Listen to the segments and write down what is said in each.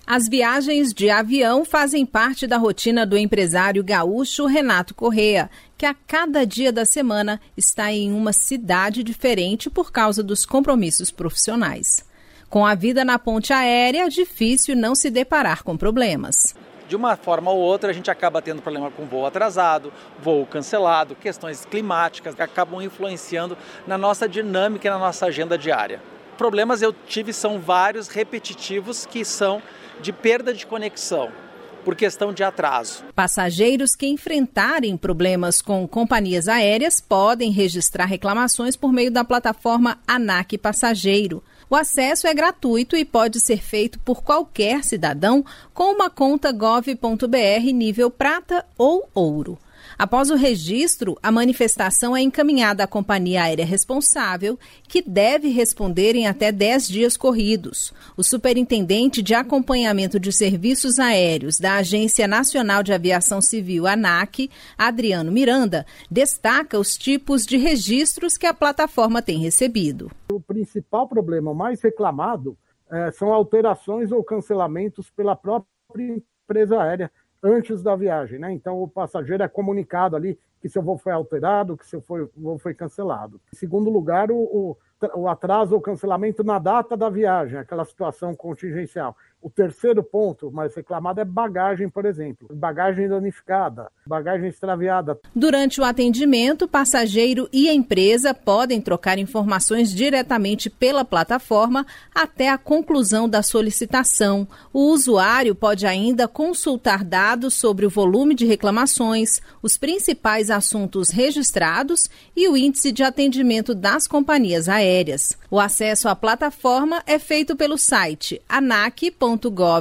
As viagens de avião fazem parte da rotina do empresário gaúcho Renato Correa, que a cada dia da semana está em uma cidade diferente por causa dos compromissos profissionais. Com a vida na ponte aérea, é difícil não se deparar com problemas. De uma forma ou outra, a gente acaba tendo problema com voo atrasado, voo cancelado, questões climáticas que acabam influenciando na nossa dinâmica e na nossa agenda diária. Problemas eu tive são vários, repetitivos, que são de perda de conexão, por questão de atraso. Passageiros que enfrentarem problemas com companhias aéreas podem registrar reclamações por meio da plataforma ANAC Passageiro. O acesso é gratuito e pode ser feito por qualquer cidadão com uma conta gov.br nível prata ou ouro. Após o registro, a manifestação é encaminhada à companhia aérea responsável, que deve responder em até 10 dias corridos. O superintendente de acompanhamento de serviços aéreos da Agência Nacional de Aviação Civil, ANAC, Adriano Miranda, destaca os tipos de registros que a plataforma tem recebido. O principal problema mais reclamado são alterações ou cancelamentos pela própria empresa aérea antes da viagem, né? Então o passageiro é comunicado ali que seu voo foi alterado, que seu voo foi cancelado. Em segundo lugar, o atraso ou cancelamento na data da viagem, aquela situação contingencial. O terceiro ponto mais reclamado é bagagem, por exemplo. Bagagem danificada, bagagem extraviada. Durante o atendimento, passageiro e empresa podem trocar informações diretamente pela plataforma até a conclusão da solicitação. O usuário pode ainda consultar dados sobre o volume de reclamações, os principais assuntos registrados e o índice de atendimento das companhias aéreas. O acesso à plataforma é feito pelo site anac.gov.br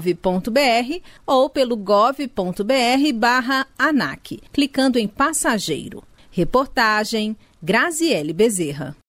ou pelo gov.br/ANAC, clicando em passageiro. Reportagem Graziele Bezerra.